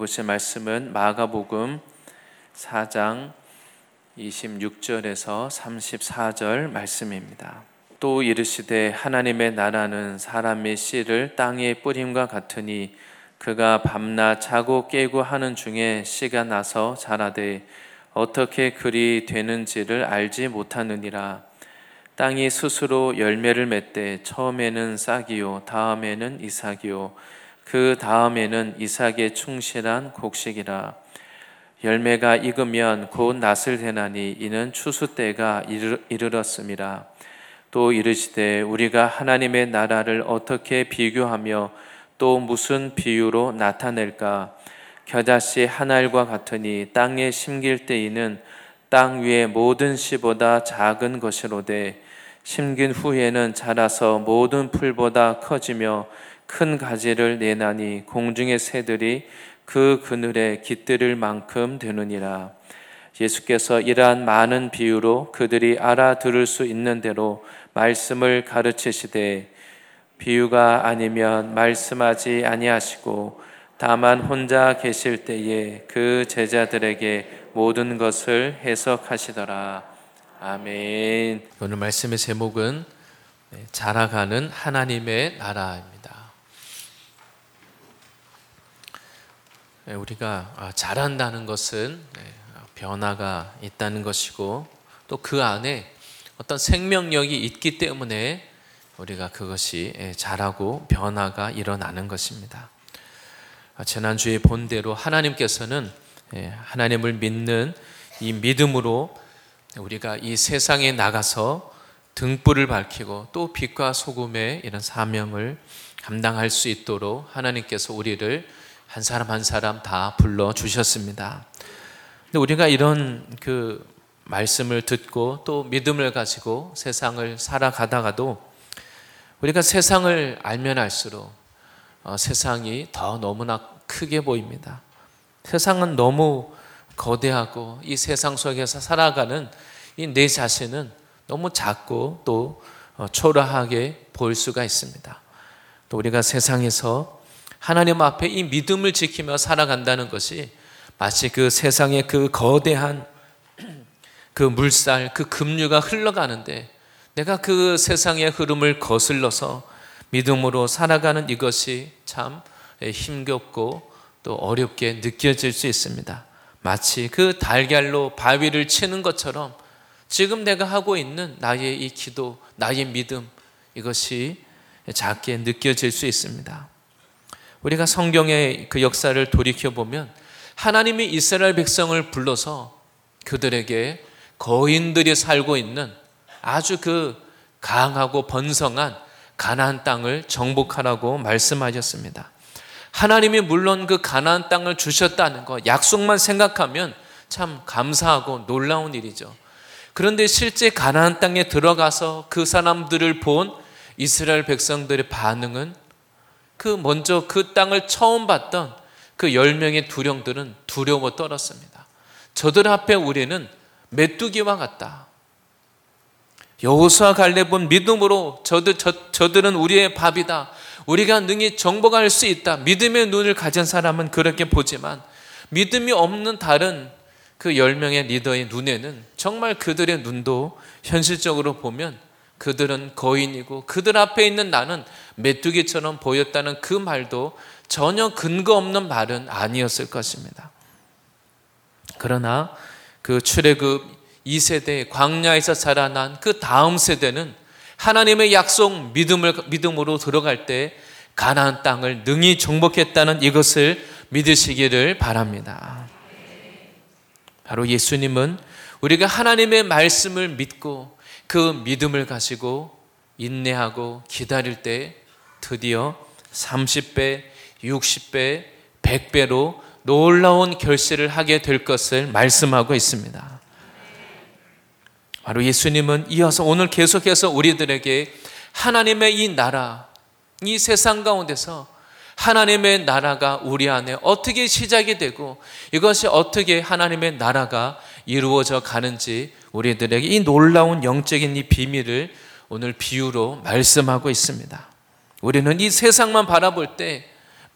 보실 말씀은 마가복음 4장 26절에서 34절 말씀입니다. 또 이르시되 하나님의 나라는 사람의 씨를 땅에 뿌림과 같으니 그가 밤낮 자고 깨고 하는 중에 씨가 나서 자라되 어떻게 그리 되는지를 알지 못하느니라. 땅이 스스로 열매를 맺되 처음에는 싹이요 다음에는 이삭이요 그 다음에는 이삭의 충실한 곡식이라. 열매가 익으면 곧 낫을 대나니 이는 추수 때가 이르렀음이라. 또 이르시되 우리가 하나님의 나라를 어떻게 비교하며 또 무슨 비유로 나타낼까? 겨자씨 한 알과 같으니 땅에 심길 때에는 땅 위의 모든 씨보다 작은 것이로되 심긴 후에는 자라서 모든 풀보다 커지며 큰 가지를 내나니 공중의 새들이 그 그늘에 깃들일 만큼 되느니라. 예수께서 이러한 많은 비유로 그들이 알아들을 수 있는 대로 말씀을 가르치시되 비유가 아니면 말씀하지 아니하시고 다만 혼자 계실 때에 그 제자들에게 모든 것을 해석하시더라. 아멘. 오늘 말씀의 제목은 자라가는 하나님의 나라입니다. 우리가 자란다는 것은 변화가 있다는 것이고 또 그 안에 어떤 생명력이 있기 때문에 우리가 그것이 자라고 변화가 일어나는 것입니다. 지난주에 본 대로 하나님께서는 하나님을 믿는 이 믿음으로 우리가 이 세상에 나가서 등불을 밝히고 또 빛과 소금의 이런 사명을 감당할 수 있도록 하나님께서 우리를 한 사람 한 사람 다 불러주셨습니다. 근데 우리가 이런 그 말씀을 듣고 또 믿음을 가지고 세상을 살아가다가도 우리가 세상을 알면 알수록 세상이 더 너무나 크게 보입니다. 세상은 너무 거대하고 이 세상 속에서 살아가는 이 내 자신은 너무 작고 또 초라하게 보일 수가 있습니다. 또 우리가 세상에서 하나님 앞에 이 믿음을 지키며 살아간다는 것이 마치 그 세상의 그 거대한 그 물살, 그 급류가 흘러가는데 내가 그 세상의 흐름을 거슬러서 믿음으로 살아가는 이것이 참 힘겹고 또 어렵게 느껴질 수 있습니다. 마치 그 달걀로 바위를 치는 것처럼 지금 내가 하고 있는 나의 이 기도, 나의 믿음 이것이 작게 느껴질 수 있습니다. 우리가 성경의 그 역사를 돌이켜보면 하나님이 이스라엘 백성을 불러서 그들에게 거인들이 살고 있는 아주 그 강하고 번성한 가나안 땅을 정복하라고 말씀하셨습니다. 하나님이 물론 그 가나안 땅을 주셨다는 것, 약속만 생각하면 참 감사하고 놀라운 일이죠. 그런데 실제 가나안 땅에 들어가서 그 사람들을 본 이스라엘 백성들의 반응은 먼저 그 땅을 처음 봤던 그 10명의 두령들은 두려워 떨었습니다. 저들 앞에 우리는 메뚜기와 같다. 여호수아 갈렙은 믿음으로 저들은 우리의 밥이다. 우리가 능히 정복할 수 있다. 믿음의 눈을 가진 사람은 그렇게 보지만 믿음이 없는 다른 그 10명의 리더의 눈에는 정말 그들의 눈도 현실적으로 보면 그들은 거인이고 그들 앞에 있는 나는 메뚜기처럼 보였다는 그 말도 전혀 근거 없는 말은 아니었을 것입니다. 그러나 그 출애굽 2세대 광야에서 자라난 그 다음 세대는 하나님의 약속 믿음으로 들어갈 때 가나안 땅을 능히 정복했다는 이것을 믿으시기를 바랍니다. 바로 예수님은 우리가 하나님의 말씀을 믿고 그 믿음을 가지고 인내하고 기다릴 때 드디어 30배, 60배, 100배로 놀라운 결실을 하게 될 것을 말씀하고 있습니다. 바로 예수님은 이어서 오늘 계속해서 우리들에게 하나님의 이 나라, 이 세상 가운데서 하나님의 나라가 우리 안에 어떻게 시작이 되고 이것이 어떻게 하나님의 나라가 이루어져 가는지 우리들에게 이 놀라운 영적인 이 비밀을 오늘 비유로 말씀하고 있습니다. 우리는 이 세상만 바라볼 때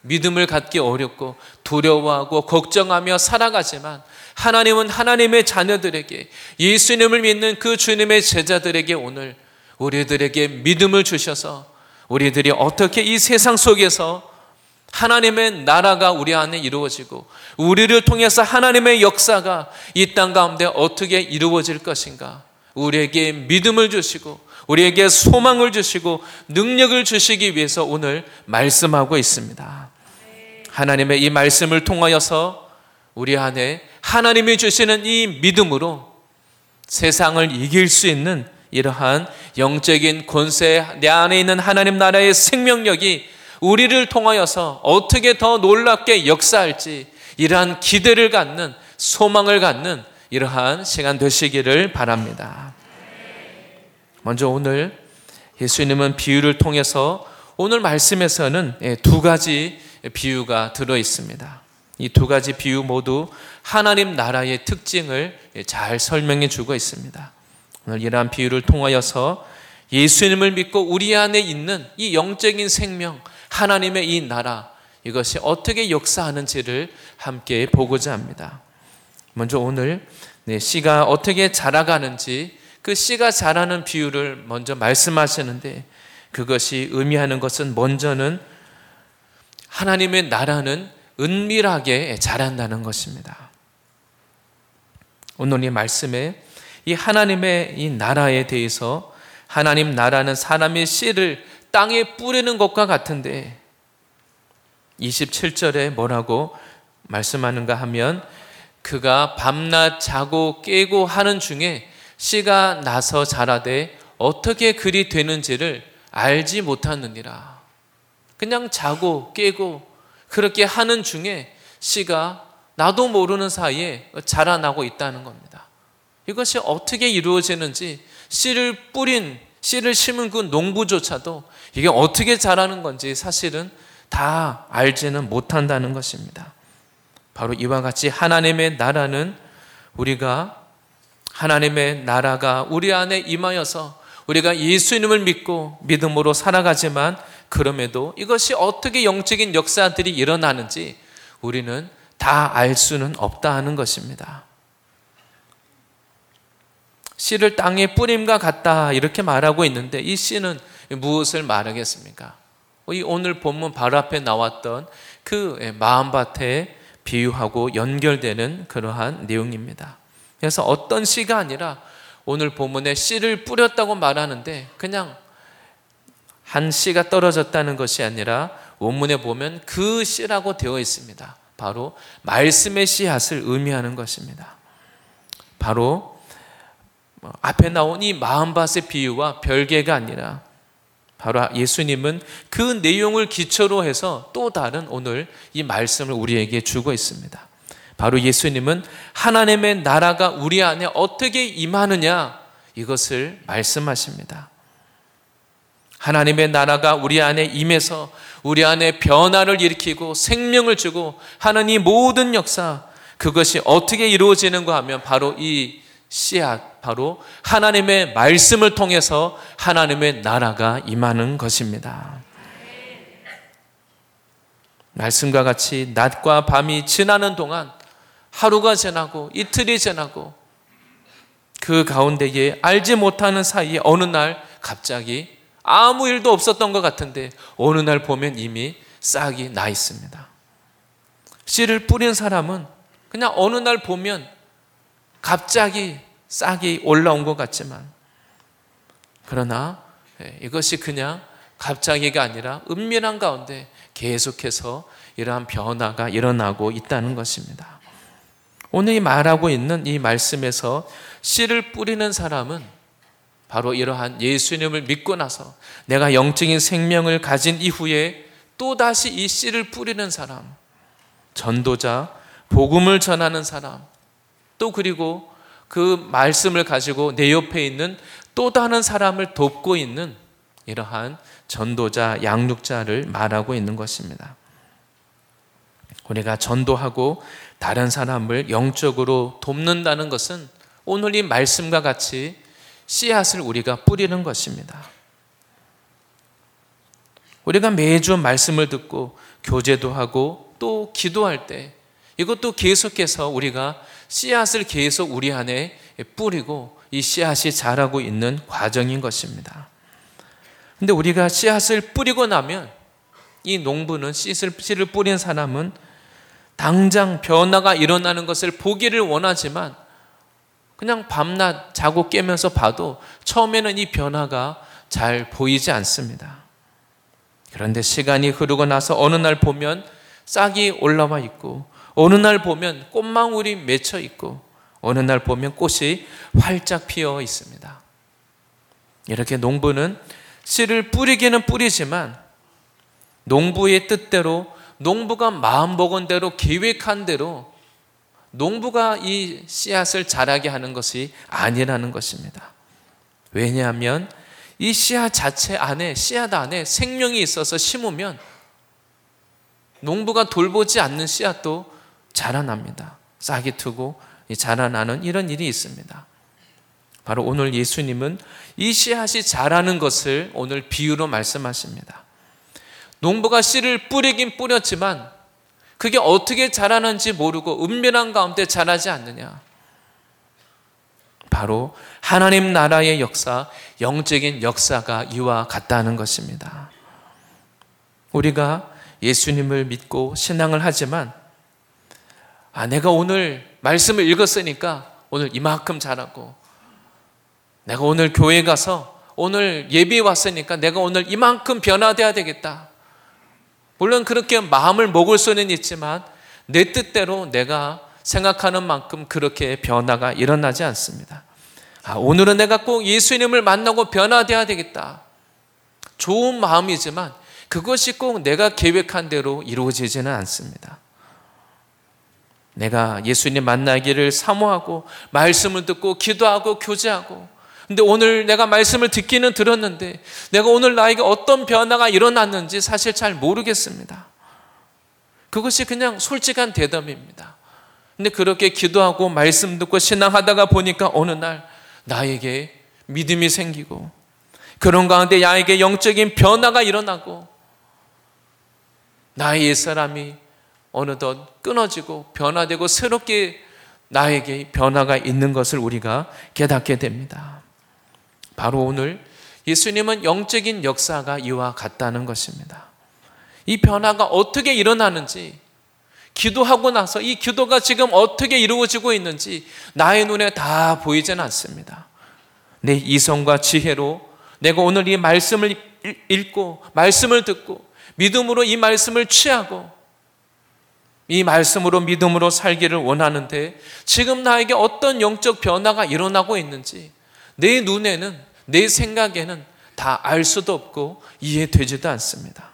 믿음을 갖기 어렵고 두려워하고 걱정하며 살아가지만 하나님은 하나님의 자녀들에게, 예수님을 믿는 그 주님의 제자들에게 오늘 우리들에게 믿음을 주셔서 우리들이 어떻게 이 세상 속에서 하나님의 나라가 우리 안에 이루어지고 우리를 통해서 하나님의 역사가 이 땅 가운데 어떻게 이루어질 것인가, 우리에게 믿음을 주시고 우리에게 소망을 주시고 능력을 주시기 위해서 오늘 말씀하고 있습니다. 하나님의 이 말씀을 통하여서 우리 안에 하나님이 주시는 이 믿음으로 세상을 이길 수 있는 이러한 영적인 권세, 내 안에 있는 하나님 나라의 생명력이 우리를 통하여서 어떻게 더 놀랍게 역사할지, 이러한 기대를 갖는, 소망을 갖는 이러한 시간 되시기를 바랍니다. 먼저 오늘 예수님은 비유를 통해서 오늘 말씀에서는 두 가지 비유가 들어 있습니다. 이 두 가지 비유 모두 하나님 나라의 특징을 잘 설명해 주고 있습니다. 오늘 이러한 비유를 통하여서 예수님을 믿고 우리 안에 있는 이 영적인 생명, 하나님의 이 나라, 이것이 어떻게 역사하는지를 함께 보고자 합니다. 먼저 오늘 씨가 어떻게 자라가는지, 그 씨가 자라는 비유를 먼저 말씀하시는데, 그것이 의미하는 것은 먼저는 하나님의 나라는 은밀하게 자란다는 것입니다. 오늘 이 말씀에 이 하나님의 이 나라에 대해서, 하나님 나라는 사람의 씨를 땅에 뿌리는 것과 같은데 27절에 뭐라고 말씀하는가 하면, 그가 밤낮 자고 깨고 하는 중에 씨가 나서 자라되 어떻게 그리 되는지를 알지 못하느니라. 그냥 자고 깨고 그렇게 하는 중에 씨가 나도 모르는 사이에 자라나고 있다는 겁니다. 이것이 어떻게 이루어지는지, 씨를 심은 그 농부조차도 이게 어떻게 자라는 건지 사실은 다 알지는 못한다는 것입니다. 바로 이와 같이 하나님의 나라는, 우리가 하나님의 나라가 우리 안에 임하여서 우리가 예수님을 믿고 믿음으로 살아가지만, 그럼에도 이것이 어떻게 영적인 역사들이 일어나는지 우리는 다 알 수는 없다 하는 것입니다. 씨를 땅에 뿌림과 같다 이렇게 말하고 있는데, 이 씨는 무엇을 말하겠습니까? 이 오늘 본문 바로 앞에 나왔던 그 마음밭에 비유하고 연결되는 그러한 내용입니다. 그래서 어떤 씨가 아니라 오늘 본문에 씨를 뿌렸다고 말하는데, 그냥 한 씨가 떨어졌다는 것이 아니라 원문에 보면 그 씨라고 되어 있습니다. 바로 말씀의 씨앗을 의미하는 것입니다. 바로 앞에 나온 이 마음밭의 비유와 별개가 아니라, 바로 예수님은 그 내용을 기초로 해서 또 다른 오늘 이 말씀을 우리에게 주고 있습니다. 바로 예수님은 하나님의 나라가 우리 안에 어떻게 임하느냐, 이것을 말씀하십니다. 하나님의 나라가 우리 안에 임해서 우리 안에 변화를 일으키고 생명을 주고 하는 이 모든 역사, 그것이 어떻게 이루어지는가 하면 바로 이 씨앗, 바로 하나님의 말씀을 통해서 하나님의 나라가 임하는 것입니다. 말씀과 같이 낮과 밤이 지나는 동안, 하루가 지나고 이틀이 지나고 그 가운데에 알지 못하는 사이에 어느 날 갑자기 아무 일도 없었던 것 같은데 어느 날 보면 이미 싹이 나 있습니다. 씨를 뿌린 사람은 그냥 어느 날 보면 갑자기 싹이 올라온 것 같지만, 그러나 이것이 그냥 갑자기가 아니라 은밀한 가운데 계속해서 이러한 변화가 일어나고 있다는 것입니다. 오늘 말하고 있는 이 말씀에서 씨를 뿌리는 사람은 바로 이러한 예수님을 믿고 나서 내가 영적인 생명을 가진 이후에 또다시 이 씨를 뿌리는 사람, 전도자, 복음을 전하는 사람, 또 그리고 그 말씀을 가지고 내 옆에 있는 또 다른 사람을 돕고 있는 이러한 전도자, 양육자를 말하고 있는 것입니다. 우리가 전도하고 다른 사람을 영적으로 돕는다는 것은 오늘 이 말씀과 같이 씨앗을 우리가 뿌리는 것입니다. 우리가 매주 말씀을 듣고 교제도 하고 또 기도할 때 이것도 계속해서 우리가 씨앗을 계속 우리 안에 뿌리고 이 씨앗이 자라고 있는 과정인 것입니다. 근데 우리가 씨앗을 뿌리고 나면 이 농부는 씨를 뿌린 사람은 당장 변화가 일어나는 것을 보기를 원하지만 그냥 밤낮 자고 깨면서 봐도 처음에는 이 변화가 잘 보이지 않습니다. 그런데 시간이 흐르고 나서 어느 날 보면 싹이 올라와 있고 어느 날 보면 꽃망울이 맺혀 있고 어느 날 보면 꽃이 활짝 피어 있습니다. 이렇게 농부는 씨를 뿌리기는 뿌리지만 농부의 뜻대로 농부가 마음먹은 대로 계획한 대로 농부가 이 씨앗을 자라게 하는 것이 아니라는 것입니다. 왜냐하면 이 씨앗 안에 생명이 있어서 심으면 농부가 돌보지 않는 씨앗도 자라납니다. 싹이 트고 자라나는 이런 일이 있습니다. 바로 오늘 예수님은 이 씨앗이 자라는 것을 오늘 비유로 말씀하십니다. 농부가 씨를 뿌리긴 뿌렸지만 그게 어떻게 자라는지 모르고 은밀한 가운데 자라지 않느냐. 바로 하나님 나라의 역사, 영적인 역사가 이와 같다는 것입니다. 우리가 예수님을 믿고 신앙을 하지만 내가 오늘 말씀을 읽었으니까 오늘 이만큼 자라고 내가 오늘 교회 가서 오늘 예배에 왔으니까 내가 오늘 이만큼 변화돼야 되겠다. 물론 그렇게 마음을 먹을 수는 있지만 내 뜻대로 내가 생각하는 만큼 그렇게 변화가 일어나지 않습니다. 오늘은 내가 꼭 예수님을 만나고 변화돼야 되겠다. 좋은 마음이지만 그것이 꼭 내가 계획한 대로 이루어지지는 않습니다. 내가 예수님 만나기를 사모하고 말씀을 듣고 기도하고 교제하고 근데 오늘 내가 말씀을 듣기는 들었는데 내가 오늘 나에게 어떤 변화가 일어났는지 사실 잘 모르겠습니다. 그것이 그냥 솔직한 대답입니다. 근데 그렇게 기도하고 말씀 듣고 신앙하다가 보니까 어느 날 나에게 믿음이 생기고 그런 가운데 나에게 영적인 변화가 일어나고 나의 옛사람이 어느덧 끊어지고 변화되고 새롭게 나에게 변화가 있는 것을 우리가 깨닫게 됩니다. 바로 오늘 예수님은 영적인 역사가 이와 같다는 것입니다. 이 변화가 어떻게 일어나는지 기도하고 나서 이 기도가 지금 어떻게 이루어지고 있는지 나의 눈에 다 보이지는 않습니다. 내 이성과 지혜로 내가 오늘 이 말씀을 읽고 말씀을 듣고 믿음으로 이 말씀을 취하고 이 말씀으로 믿음으로 살기를 원하는데 지금 나에게 어떤 영적 변화가 일어나고 있는지 내 눈에는 내 생각에는 다 알 수도 없고 이해되지도 않습니다.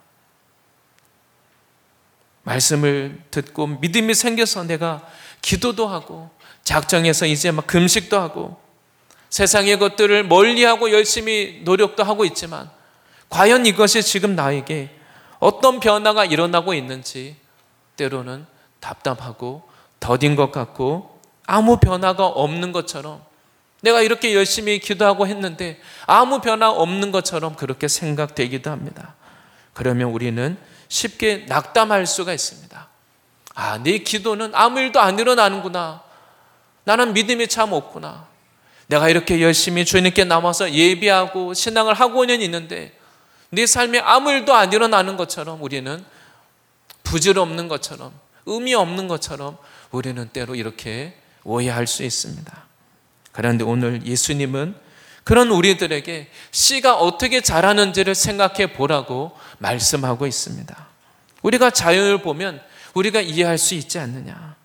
말씀을 듣고 믿음이 생겨서 내가 기도도 하고 작정해서 이제 막 금식도 하고 세상의 것들을 멀리하고 열심히 노력도 하고 있지만 과연 이것이 지금 나에게 어떤 변화가 일어나고 있는지 때로는 답답하고 더딘 것 같고 아무 변화가 없는 것처럼 내가 이렇게 열심히 기도하고 했는데 아무 변화 없는 것처럼 그렇게 생각되기도 합니다. 그러면 우리는 쉽게 낙담할 수가 있습니다. 내 기도는 아무 일도 안 일어나는구나. 나는 믿음이 참 없구나. 내가 이렇게 열심히 주님께 남아서 예배하고 신앙을 하고는 있는데 내 삶에 아무 일도 안 일어나는 것처럼 우리는 부질없는 것처럼 의미 없는 것처럼 우리는 때로 이렇게 오해할 수 있습니다. 그런데 오늘 예수님은 그런 우리들에게 씨가 어떻게 자라는지를 생각해 보라고 말씀하고 있습니다. 우리가 자연을 보면 우리가 이해할 수 있지 않느냐.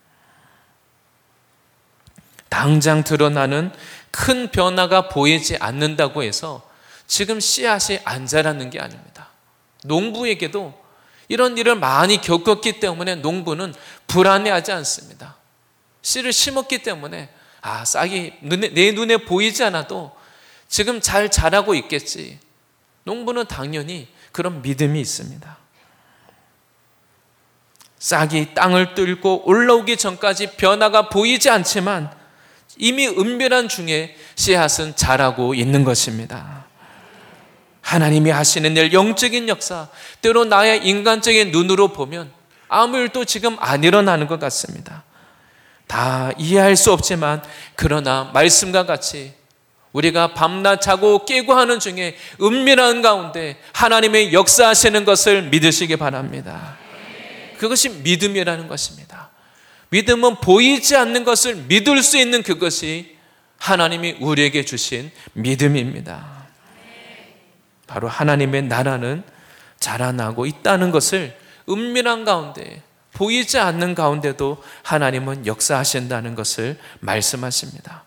당장 드러나는 큰 변화가 보이지 않는다고 해서 지금 씨앗이 안 자라는 게 아닙니다. 농부에게도 이런 일을 많이 겪었기 때문에 농부는 불안해하지 않습니다. 씨를 심었기 때문에 싹이 내 눈에 보이지 않아도 지금 잘 자라고 있겠지. 농부는 당연히 그런 믿음이 있습니다. 싹이 땅을 뚫고 올라오기 전까지 변화가 보이지 않지만 이미 은밀한 중에 씨앗은 자라고 있는 것입니다. 하나님이 하시는 일, 영적인 역사, 때로 나의 인간적인 눈으로 보면 아무 일도 지금 안 일어나는 것 같습니다. 다 이해할 수 없지만 그러나 말씀과 같이 우리가 밤낮 자고 깨고 하는 중에 은밀한 가운데 하나님의 역사하시는 것을 믿으시기 바랍니다. 그것이 믿음이라는 것입니다. 믿음은 보이지 않는 것을 믿을 수 있는 그것이 하나님이 우리에게 주신 믿음입니다. 바로 하나님의 나라는 자라나고 있다는 것을 은밀한 가운데, 보이지 않는 가운데도 하나님은 역사하신다는 것을 말씀하십니다.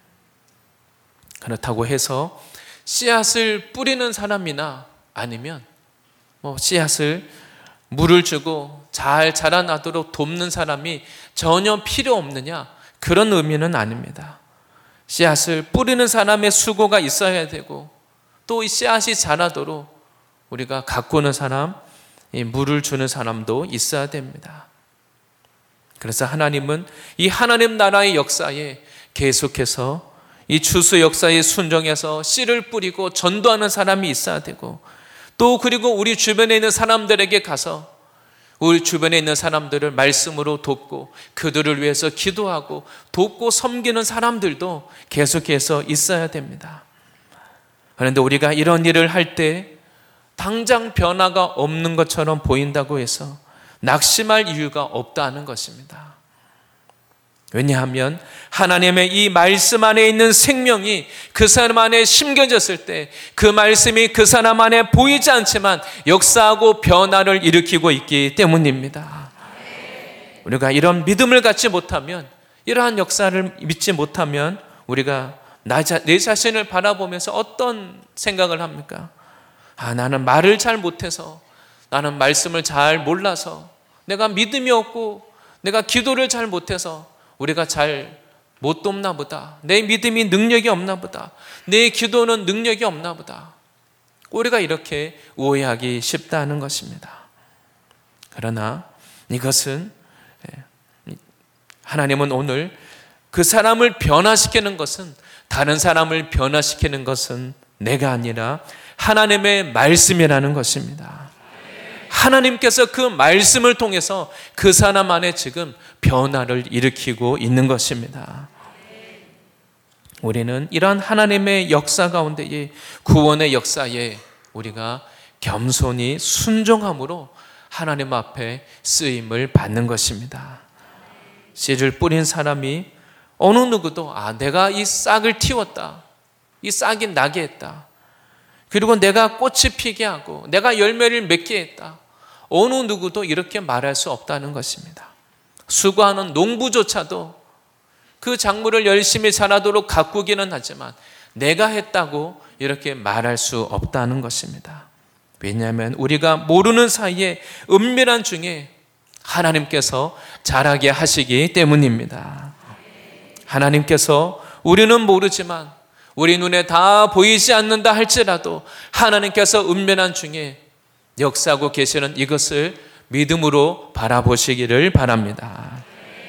그렇다고 해서 씨앗을 뿌리는 사람이나 아니면 씨앗을 물을 주고 잘 자라나도록 돕는 사람이 전혀 필요 없느냐, 그런 의미는 아닙니다. 씨앗을 뿌리는 사람의 수고가 있어야 되고 또 이 씨앗이 자라도록 우리가 가꾸는 사람, 물을 주는 사람도 있어야 됩니다. 그래서 하나님은 이 하나님 나라의 역사에 계속해서 이 추수 역사에 순종해서 씨를 뿌리고 전도하는 사람이 있어야 되고, 또 그리고 우리 주변에 있는 사람들에게 가서 우리 주변에 있는 사람들을 말씀으로 돕고 그들을 위해서 기도하고 돕고 섬기는 사람들도 계속해서 있어야 됩니다. 그런데 우리가 이런 일을 할 때 당장 변화가 없는 것처럼 보인다고 해서 낙심할 이유가 없다는 것입니다. 왜냐하면 하나님의 이 말씀 안에 있는 생명이 그 사람 안에 심겨졌을 때 그 말씀이 그 사람 안에 보이지 않지만 역사하고 변화를 일으키고 있기 때문입니다. 우리가 이런 믿음을 갖지 못하면, 이러한 역사를 믿지 못하면 우리가 내 자신을 바라보면서 어떤 생각을 합니까? 나는 말을 잘 못해서, 나는 말씀을 잘 몰라서, 내가 믿음이 없고 내가 기도를 잘 못해서 우리가 잘 못 돕나 보다, 내 믿음이 능력이 없나 보다, 내 기도는 능력이 없나 보다, 우리가 이렇게 오해하기 쉽다는 것입니다. 그러나 이것은 하나님은 오늘 그 사람을 변화시키는 것은, 다른 사람을 변화시키는 것은 내가 아니라 하나님의 말씀이라는 것입니다. 하나님께서 그 말씀을 통해서 그 사람 안에 지금 변화를 일으키고 있는 것입니다. 우리는 이러한 하나님의 역사 가운데에, 구원의 역사에 우리가 겸손히 순종함으로 하나님 앞에 쓰임을 받는 것입니다. 씨를 뿌린 사람이 어느 누구도 내가 이 싹을 틔웠다, 이 싹이 나게 했다, 그리고 내가 꽃이 피게 하고 내가 열매를 맺게 했다, 어느 누구도 이렇게 말할 수 없다는 것입니다. 수고하는 농부조차도 그 작물을 열심히 자라도록 가꾸기는 하지만 내가 했다고 이렇게 말할 수 없다는 것입니다. 왜냐하면 우리가 모르는 사이에 은밀한 중에 하나님께서 자라게 하시기 때문입니다. 하나님께서 우리는 모르지만, 우리 눈에 다 보이지 않는다 할지라도 하나님께서 은밀한 중에 역사하고 계시는 이것을 믿음으로 바라보시기를 바랍니다.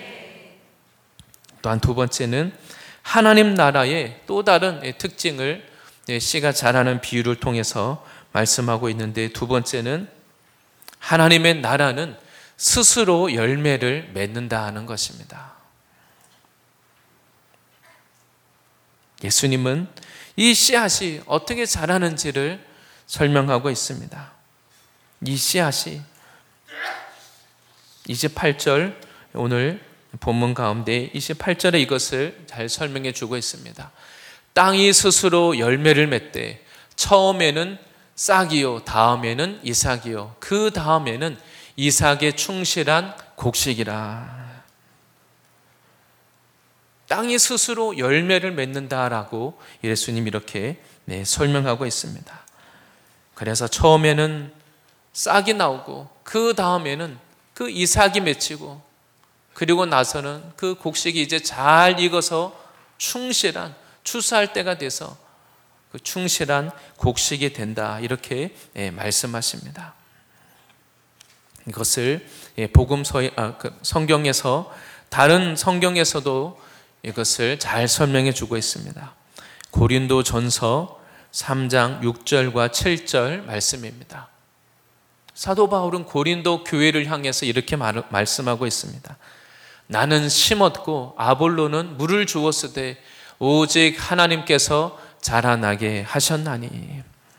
또한 두 번째는 하나님 나라의 또 다른 특징을 씨가 자라는 비유를 통해서 말씀하고 있는데, 두 번째는 하나님의 나라는 스스로 열매를 맺는다 하는 것입니다. 예수님은 이 씨앗이 어떻게 자라는지를 설명하고 있습니다. 이 씨앗이 28절, 오늘 본문 가운데 28절에 이것을 잘 설명해 주고 있습니다. 땅이 스스로 열매를 맺되 처음에는 싹이요, 다음에는 이삭이요, 그 다음에는 이삭에 충실한 곡식이라. 땅이 스스로 열매를 맺는다라고 예수님 이렇게 설명하고 있습니다. 그래서 처음에는 싹이 나오고 그 다음에는 그 이삭이 맺히고, 그리고 나서는 그 곡식이 이제 잘 익어서 충실한, 추수할 때가 돼서 그 충실한 곡식이 된다, 이렇게 말씀하십니다. 이것을 성경에서, 다른 성경에서도 이것을 잘 설명해 주고 있습니다. 고린도전서 3장 6절과 7절 말씀입니다. 사도 바울은 고린도 교회를 향해서 이렇게 말씀하고 있습니다. 나는 심었고 아볼로는 물을 주었으되 오직 하나님께서 자라나게 하셨나니.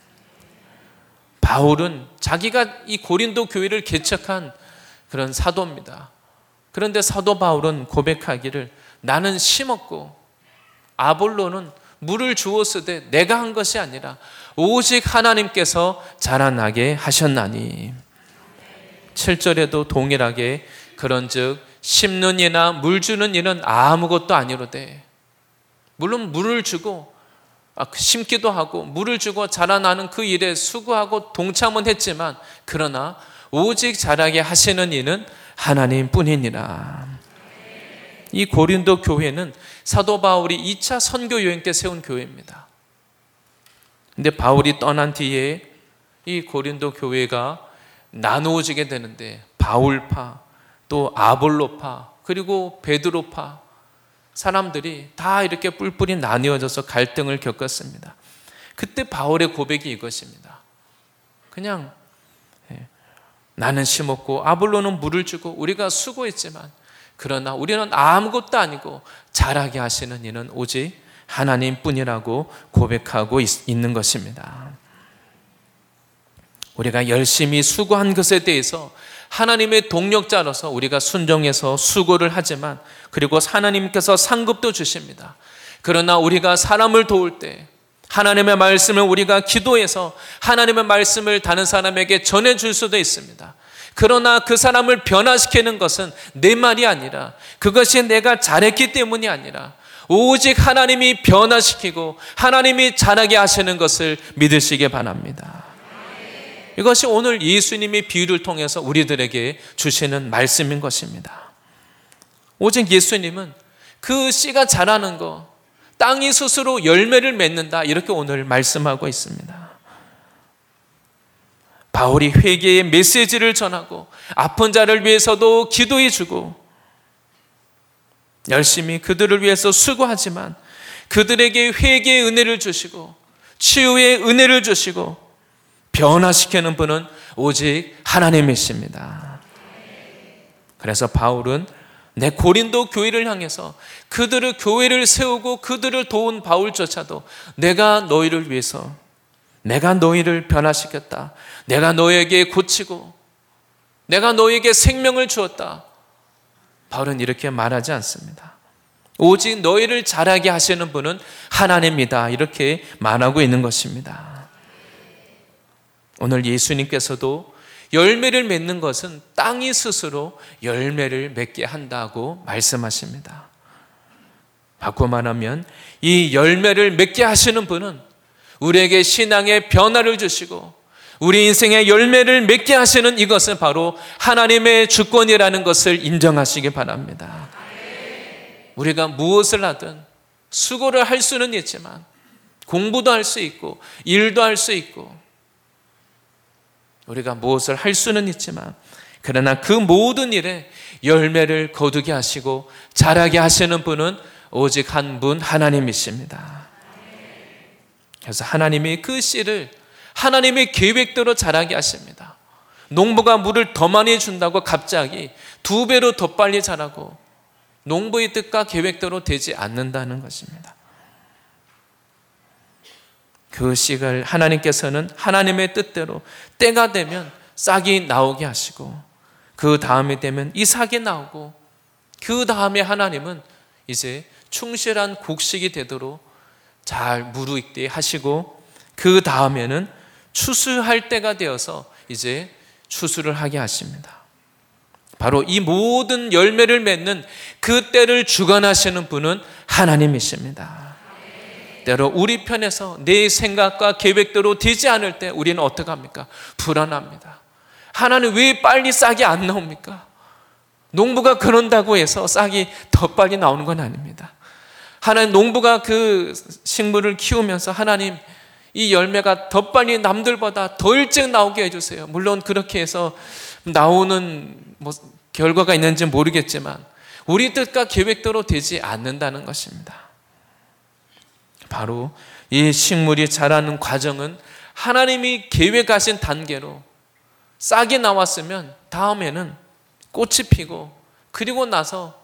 바울은 자기가 이 고린도 교회를 개척한 그런 사도입니다. 그런데 사도 바울은 고백하기를 나는 심었고 아볼로는 물을 주었으되 내가 한 것이 아니라 오직 하나님께서 자라나게 하셨나니. 7절에도 동일하게 그런즉 심는 이나 물 주는 이는 아무것도 아니로되. 물론 물을 주고 심기도 하고 물을 주고 자라나는 그 일에 수고하고 동참은 했지만 그러나 오직 자라게 하시는 이는 하나님 뿐이니라. 이 고린도 교회는 사도 바울이 2차 선교 여행 때 세운 교회입니다. 근데 바울이 떠난 뒤에 이 고린도 교회가 나누어지게 되는데 바울파, 또 아볼로파, 그리고 베드로파 사람들이 다 이렇게 뿔뿔이 나뉘어져서 갈등을 겪었습니다. 그때 바울의 고백이 이것입니다. 그냥 나는 심었고 아볼로는 물을 주고 우리가 수고했지만 그러나 우리는 아무것도 아니고 자라게 하시는 이는 오직 하나님뿐이라고 고백하고 있는 것입니다. 우리가 열심히 수고한 것에 대해서 하나님의 동력자로서 우리가 순종해서 수고를 하지만 그리고 하나님께서 상급도 주십니다. 그러나 우리가 사람을 도울 때 하나님의 말씀을 우리가 기도해서 하나님의 말씀을 다른 사람에게 전해줄 수도 있습니다. 그러나 그 사람을 변화시키는 것은 내 말이 아니라 그것이 내가 잘했기 때문이 아니라 오직 하나님이 변화시키고 하나님이 자라게 하시는 것을 믿으시기 바랍니다. 이것이 오늘 예수님의 비유를 통해서 우리들에게 주시는 말씀인 것입니다. 오직 예수님은 그 씨가 자라는 것, 땅이 스스로 열매를 맺는다 이렇게 오늘 말씀하고 있습니다. 바울이 회개의 메시지를 전하고 아픈 자를 위해서도 기도해 주고 열심히 그들을 위해서 수고하지만 그들에게 회개의 은혜를 주시고 치유의 은혜를 주시고 변화시키는 분은 오직 하나님이십니다. 그래서 바울은 내 고린도 교회를 향해서 그들의 교회를 세우고 그들을 도운 바울조차도 내가 너희를 위해서 내가 너희를 변화시켰다. 내가 너에게 고치고 내가 너에게 생명을 주었다. 바울은 이렇게 말하지 않습니다. 오직 너희를 자라게 하시는 분은 하나님이다. 이렇게 말하고 있는 것입니다. 오늘 예수님께서도 열매를 맺는 것은 땅이 스스로 열매를 맺게 한다고 말씀하십니다. 바꿔 말하면 이 열매를 맺게 하시는 분은 우리에게 신앙의 변화를 주시고 우리 인생의 열매를 맺게 하시는 이것은 바로 하나님의 주권이라는 것을 인정하시기 바랍니다. 우리가 무엇을 하든 수고를 할 수는 있지만 공부도 할 수 있고 일도 할 수 있고 우리가 무엇을 할 수는 있지만 그러나 그 모든 일에 열매를 거두게 하시고 자라게 하시는 분은 오직 한 분 하나님이십니다. 그래서 하나님이 그 씨를 하나님의 계획대로 자라게 하십니다. 농부가 물을 더 많이 준다고 갑자기 2배로 더 빨리 자라고 농부의 뜻과 계획대로 되지 않는다는 것입니다. 그 씨를 하나님께서는 하나님의 뜻대로 때가 되면 싹이 나오게 하시고 그 다음에 되면 이삭이 나오고 그 다음에 하나님은 이제 충실한 곡식이 되도록 잘 무르익게 하시고 그 다음에는 추수할 때가 되어서 이제 추수를 하게 하십니다. 바로 이 모든 열매를 맺는 그 때를 주관하시는 분은 하나님이십니다. 때로 우리 편에서 내 생각과 계획대로 되지 않을 때 우리는 어떻게 합니까? 불안합니다. 하나님 왜 빨리 싹이 안 나옵니까? 농부가 그런다고 해서 싹이 더 빨리 나오는 건 아닙니다. 하나님 농부가 그 식물을 키우면서 하나님 이 열매가 더 빨리 남들보다 더 일찍 나오게 해주세요. 물론 그렇게 해서 나오는 결과가 있는지 모르겠지만 우리 뜻과 계획대로 되지 않는다는 것입니다. 바로 이 식물이 자라는 과정은 하나님이 계획하신 단계로 싹이 나왔으면 다음에는 꽃이 피고, 그리고 나서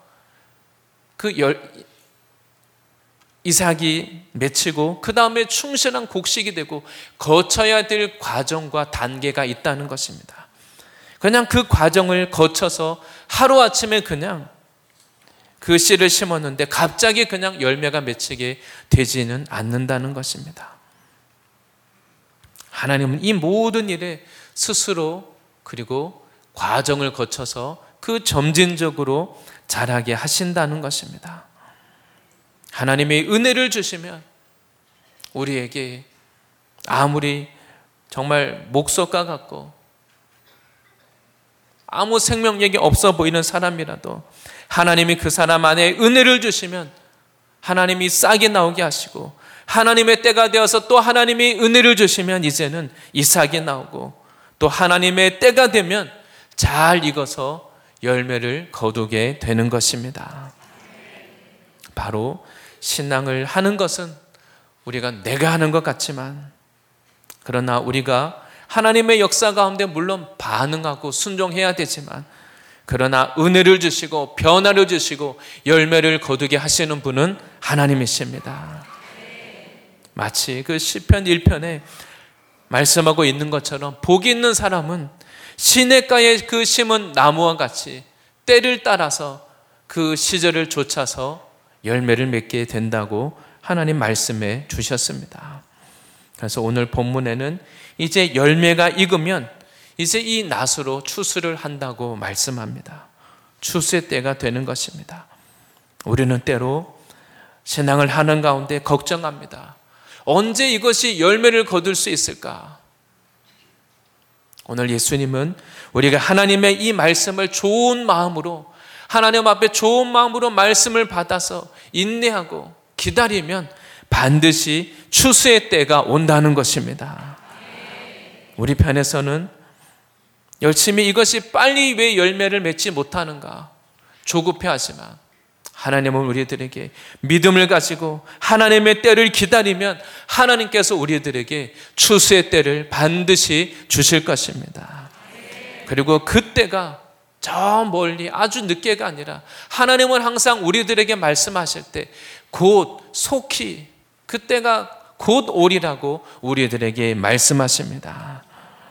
이삭이 맺히고 그 다음에 충실한 곡식이 되고 거쳐야 될 과정과 단계가 있다는 것입니다. 그냥 그 과정을 거쳐서 하루아침에 그냥 그 씨를 심었는데 갑자기 그냥 열매가 맺히게 되지는 않는다는 것입니다. 하나님은 이 모든 일에 스스로 그리고 과정을 거쳐서 그 점진적으로 자라게 하신다는 것입니다. 하나님의 은혜를 주시면 우리에게 아무리 정말 목석과 같고 아무 생명력이 없어 보이는 사람이라도 하나님이 그 사람 안에 은혜를 주시면 하나님이 싹이 나오게 하시고, 하나님의 때가 되어서 또 하나님이 은혜를 주시면 이제는 이삭이 나오고, 또 하나님의 때가 되면 잘 익어서 열매를 거두게 되는 것입니다. 바로 신앙을 하는 것은 우리가 내가 하는 것 같지만, 그러나 우리가 하나님의 역사 가운데 물론 반응하고 순종해야 되지만, 그러나 은혜를 주시고 변화를 주시고 열매를 거두게 하시는 분은 하나님이십니다. 마치 그 시편 1편에 말씀하고 있는 것처럼 복이 있는 사람은 시냇가에 그 심은 나무와 같이 때를 따라서 그 시절을 좇아서 열매를 맺게 된다고 하나님 말씀해 주셨습니다. 그래서 오늘 본문에는 이제 열매가 익으면 이제 이 낫으로 추수를 한다고 말씀합니다. 추수의 때가 되는 것입니다. 우리는 때로 신앙을 하는 가운데 걱정합니다. 언제 이것이 열매를 거둘 수 있을까? 오늘 예수님은 우리가 하나님의 이 말씀을 좋은 마음으로, 하나님 앞에 좋은 마음으로 말씀을 받아서 인내하고 기다리면 반드시 추수의 때가 온다는 것입니다. 우리 편에서는 열심히 이것이 빨리 왜 열매를 맺지 못하는가 조급해하지만, 하나님은 우리들에게 믿음을 가지고 하나님의 때를 기다리면 하나님께서 우리들에게 추수의 때를 반드시 주실 것입니다. 그리고 그 때가 저 멀리 아주 늦게가 아니라 하나님은 항상 우리들에게 말씀하실 때 곧 속히, 그때가 곧 오리라고 우리들에게 말씀하십니다.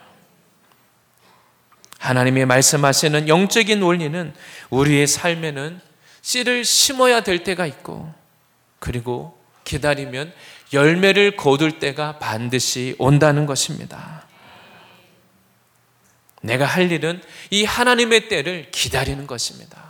하나님이 말씀하시는 영적인 원리는 우리의 삶에는 씨를 심어야 될 때가 있고, 그리고 기다리면 열매를 거둘 때가 반드시 온다는 것입니다. 내가 할 일은 이 하나님의 때를 기다리는 것입니다.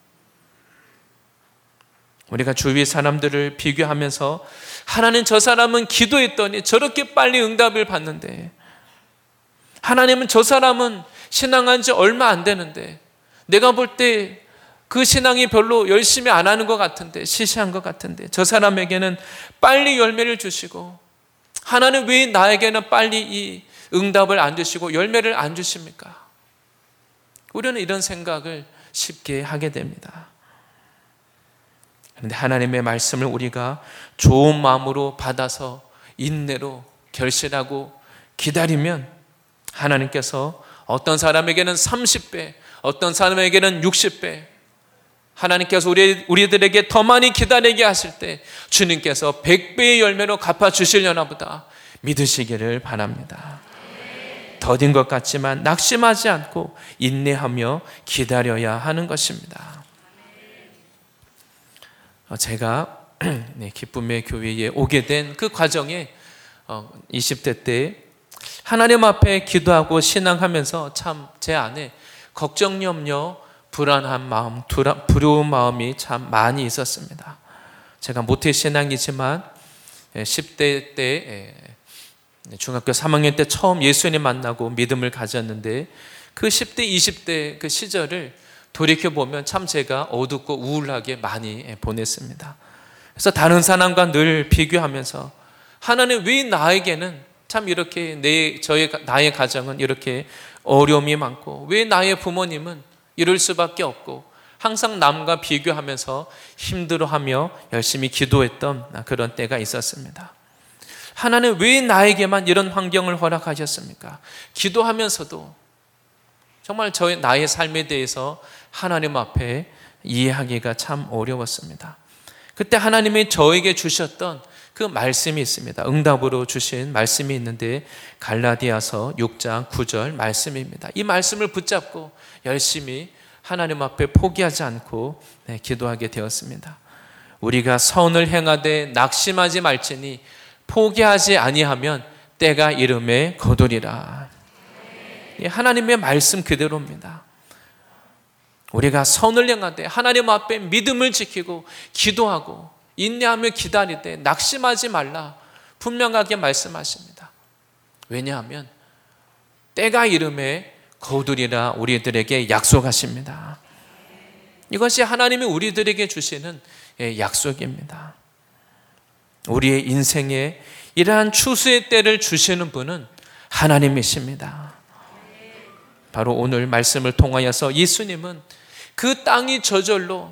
우리가 주위 사람들을 비교하면서 하나님, 저 사람은 기도했더니 저렇게 빨리 응답을 받는데, 하나님은 저 사람은 신앙한 지 얼마 안 되는데, 내가 볼 때 그 신앙이 별로 열심히 안 하는 것 같은데, 시시한 것 같은데 저 사람에게는 빨리 열매를 주시고, 하나님 왜 나에게는 빨리 이 응답을 안 주시고 열매를 안 주십니까? 우리는 이런 생각을 쉽게 하게 됩니다. 그런데 하나님의 말씀을 우리가 좋은 마음으로 받아서 인내로 결실하고 기다리면 하나님께서 어떤 사람에게는 30배, 어떤 사람에게는 60배, 하나님께서 우리들에게 더 많이 기다리게 하실 때 주님께서 100배의 열매로 갚아주시려나 보다 믿으시기를 바랍니다. 더딘 것 같지만 낙심하지 않고 인내하며 기다려야 하는 것입니다. 제가 기쁨의 교회에 오게 된 그 과정에 20대 때 하나님 앞에 기도하고 신앙하면서 참 제 안에 걱정, 염려, 불안한 마음, 두려운 마음이 참 많이 있었습니다. 제가 모태신앙이지만 10대 때 중학교 3학년 때 처음 예수님 만나고 믿음을 가졌는데, 그 10대, 20대 그 시절을 돌이켜보면 참 제가 어둡고 우울하게 많이 보냈습니다. 그래서 다른 사람과 늘 비교하면서 하나님 왜 나에게는 참 이렇게 나의 가정은 이렇게 어려움이 많고, 왜 나의 부모님은 이럴 수밖에 없고, 항상 남과 비교하면서 힘들어하며 열심히 기도했던 그런 때가 있었습니다. 하나님 왜 나에게만 이런 환경을 허락하셨습니까? 기도하면서도 정말 나의 삶에 대해서 하나님 앞에 이해하기가 참 어려웠습니다. 그때 하나님이 저에게 주셨던 그 말씀이 있습니다. 응답으로 주신 말씀이 있는데 갈라디아서 6장 9절 말씀입니다. 이 말씀을 붙잡고 열심히 하나님 앞에 포기하지 않고 기도하게 되었습니다. 우리가 선을 행하되 낙심하지 말지니 포기하지 아니하면 때가 이름에 거두리라. 하나님의 말씀 그대로입니다. 우리가 선을 행하되 하나님 앞에 믿음을 지키고 기도하고 인내하며 기다릴 때 낙심하지 말라 분명하게 말씀하십니다. 왜냐하면 때가 이름에 거두리라 우리들에게 약속하십니다. 이것이 하나님이 우리들에게 주시는 약속입니다. 우리의 인생에 이러한 추수의 때를 주시는 분은 하나님이십니다. 바로 오늘 말씀을 통하여서 예수님은 그 땅이 저절로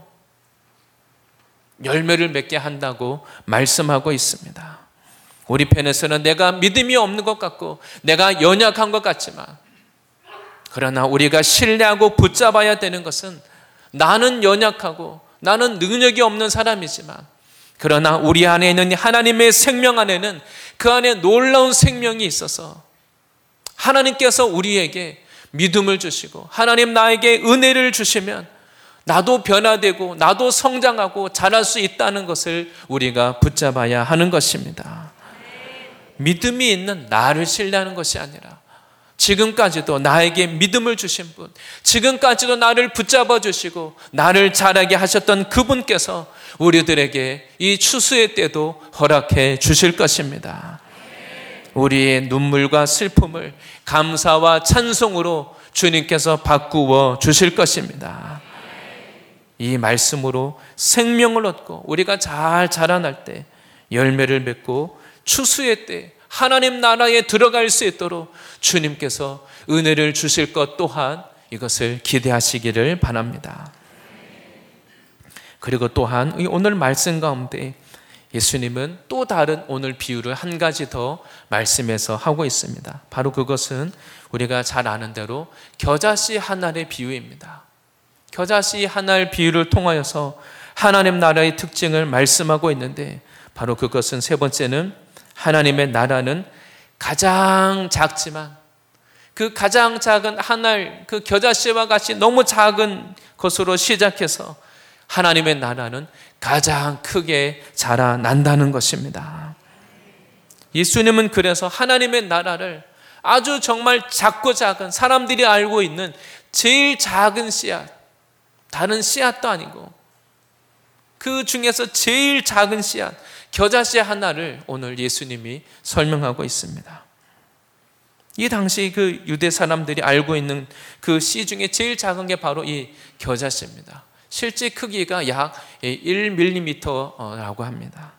열매를 맺게 한다고 말씀하고 있습니다. 우리 편에서는 내가 믿음이 없는 것 같고 내가 연약한 것 같지만, 그러나 우리가 신뢰하고 붙잡아야 되는 것은 나는 연약하고 나는 능력이 없는 사람이지만, 그러나 우리 안에 있는 하나님의 생명 안에는 그 안에 놀라운 생명이 있어서 하나님께서 우리에게 믿음을 주시고 하나님 나에게 은혜를 주시면 나도 변화되고 나도 성장하고 자랄 수 있다는 것을 우리가 붙잡아야 하는 것입니다. 믿음이 있는 나를 신뢰하는 것이 아니라 지금까지도 나에게 믿음을 주신 분, 지금까지도 나를 붙잡아 주시고 나를 자라게 하셨던 그분께서 우리들에게 이 추수의 때도 허락해 주실 것입니다. 우리의 눈물과 슬픔을 감사와 찬송으로 주님께서 바꾸어 주실 것입니다. 이 말씀으로 생명을 얻고 우리가 잘 자라날 때 열매를 맺고 추수의 때 하나님 나라에 들어갈 수 있도록 주님께서 은혜를 주실 것 또한 이것을 기대하시기를 바랍니다. 그리고 또한 오늘 말씀 가운데 예수님은 또 다른 오늘 비유를 한 가지 더 말씀에서 하고 있습니다. 바로 그것은 우리가 잘 아는 대로 겨자씨 한 알의 비유입니다. 겨자씨 한 알 비유를 통하여서 하나님 나라의 특징을 말씀하고 있는데, 바로 그것은 세 번째는 하나님의 나라는 가장 작지만 그 가장 작은 한 알, 그 겨자씨와 같이 너무 작은 것으로 시작해서 하나님의 나라는 가장 크게 자라난다는 것입니다. 예수님은 그래서 하나님의 나라를 아주 정말 작고 작은, 사람들이 알고 있는 제일 작은 씨앗, 다른 씨앗도 아니고 그 중에서 제일 작은 씨앗, 겨자씨 하나를 오늘 예수님이 설명하고 있습니다. 이 당시 그 유대 사람들이 알고 있는 그 씨 중에 제일 작은 게 바로 이 겨자씨입니다. 실제 크기가 약 1mm라고 합니다.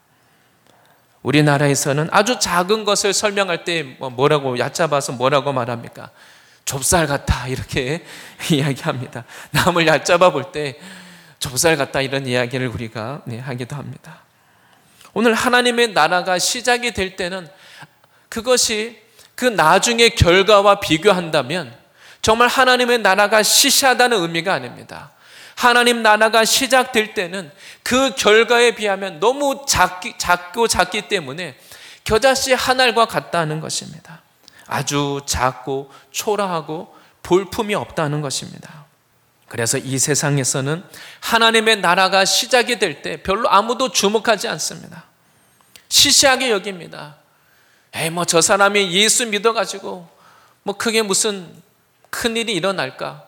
우리나라에서는 아주 작은 것을 설명할 때 뭐라고 얕잡아서 뭐라고 말합니까? 좁쌀 같다 이렇게 이야기합니다. 남을 얕잡아 볼 때 좁쌀 같다 이런 이야기를 우리가 하기도 합니다. 오늘 하나님의 나라가 시작이 될 때는 그것이 그 나중의 결과와 비교한다면 정말 하나님의 나라가 시시하다는 의미가 아닙니다. 하나님 나라가 시작될 때는 그 결과에 비하면 너무 작고 작기 때문에 겨자씨 한 알과 같다는 것입니다. 아주 작고 초라하고 볼품이 없다는 것입니다. 그래서 이 세상에서는 하나님의 나라가 시작이 될 때 별로 아무도 주목하지 않습니다. 시시하게 여깁니다. 뭐 저 사람이 예수 믿어가지고 뭐 그게 무슨 큰일이 일어날까?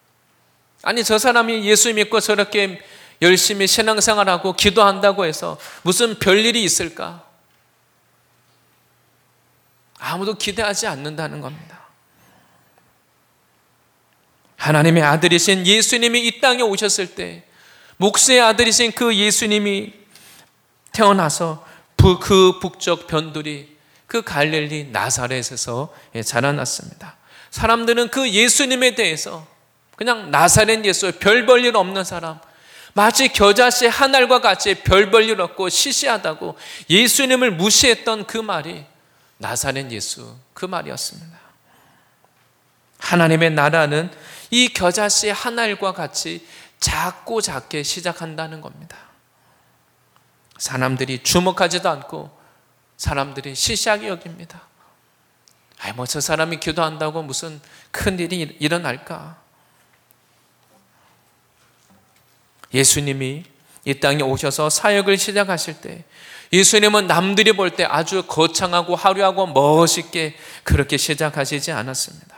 아니 저 사람이 예수 믿고 저렇게 열심히 신앙생활하고 기도한다고 해서 무슨 별일이 있을까? 아무도 기대하지 않는다는 겁니다. 하나님의 아들이신 예수님이 이 땅에 오셨을 때, 목수의 아들이신 그 예수님이 태어나서 그 북쪽 변두리 그 갈릴리 나사렛에서 자라났습니다. 사람들은 그 예수님에 대해서 그냥 나사렛 예수, 별 볼 일 없는 사람, 마치 겨자씨 한 알과 같이 별 볼 일 없고 시시하다고 예수님을 무시했던 그 말이 나사렛 예수, 그 말이었습니다. 하나님의 나라는 이 겨자씨 한 알과 같이 작고 작게 시작한다는 겁니다. 사람들이 주목하지도 않고 사람들이 시시하게 여깁니다. 뭐 저 사람이 기도한다고 무슨 큰 일이 일어날까? 예수님이 이 땅에 오셔서 사역을 시작하실 때 예수님은 남들이 볼 때 아주 거창하고 화려하고 멋있게 그렇게 시작하시지 않았습니다.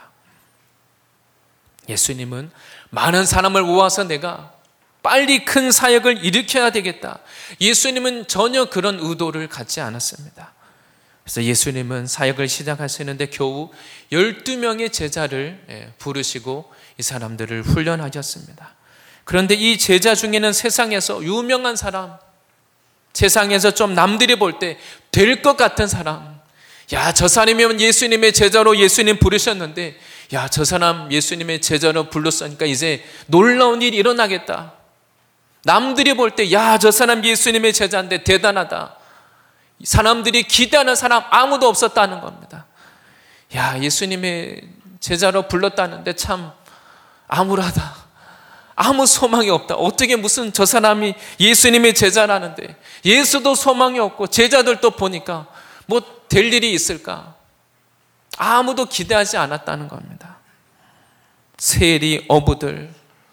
예수님은 많은 사람을 모아서 내가 빨리 큰 사역을 일으켜야 되겠다. 예수님은 전혀 그런 의도를 갖지 않았습니다. 그래서 예수님은 사역을 시작하시는데 겨우 12명의 제자를 부르시고 이 사람들을 훈련하셨습니다. 그런데 이 제자 중에는 세상에서 유명한 사람, 세상에서 좀 남들이 볼 때 될 것 같은 사람, 저 사람이면 예수님의 제자로 예수님 부르셨는데 저 사람 예수님의 제자로 불렀으니까 이제 놀라운 일이 일어나겠다. 남들이 볼 때 저 사람 예수님의 제자인데 대단하다. 사람들이 기대하는 사람 아무도 없었다는 겁니다. 예수님의 제자로 불렀다는데 참 암울하다. 아무 소망이 없다. 어떻게 무슨 저 사람이 예수님의 제자라는데 예수도 소망이 없고 제자들도 보니까 뭐 될 일이 있을까? 아무도 기대하지 않았다는 겁니다. 세리, 어부들,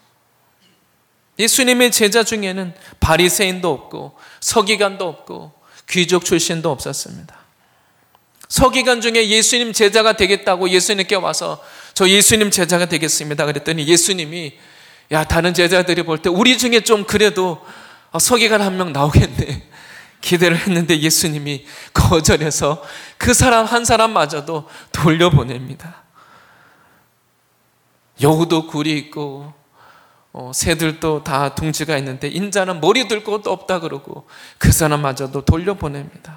예수님의 제자 중에는 바리새인도 없고 서기관도 없고 귀족 출신도 없었습니다. 서기관 중에 예수님 제자가 되겠다고 예수님께 와서 저 예수님 제자가 되겠습니다 그랬더니 예수님이 다른 제자들이 볼 때 우리 중에 좀 그래도 서기관 한 명 나오겠네 기대를 했는데 예수님이 거절해서 그 사람 한 사람마저도 돌려보냅니다. 여우도 굴이 있고 새들도 다 둥지가 있는데 인자는 머리 들 것도 없다 그러고 그 사람마저도 돌려보냅니다.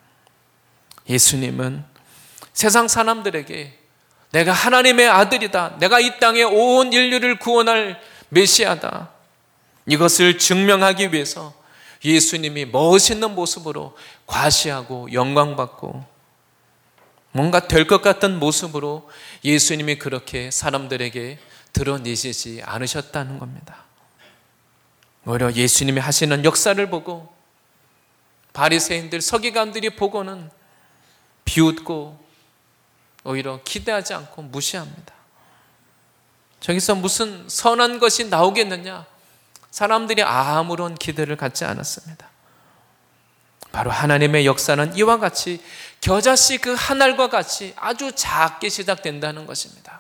예수님은 세상 사람들에게 내가 하나님의 아들이다, 내가 이 땅에 온 인류를 구원할 메시아다, 이것을 증명하기 위해서 예수님이 멋있는 모습으로 과시하고 영광받고 뭔가 될 것 같은 모습으로 예수님이 그렇게 사람들에게 드러내시지 않으셨다는 겁니다. 오히려 예수님이 하시는 역사를 보고 바리새인들, 서기관들이 보고는 비웃고 오히려 기대하지 않고 무시합니다. 저기서 무슨 선한 것이 나오겠느냐? 사람들이 아무런 기대를 갖지 않았습니다. 바로 하나님의 역사는 이와 같이 겨자씨 그 한 알과 같이 아주 작게 시작된다는 것입니다.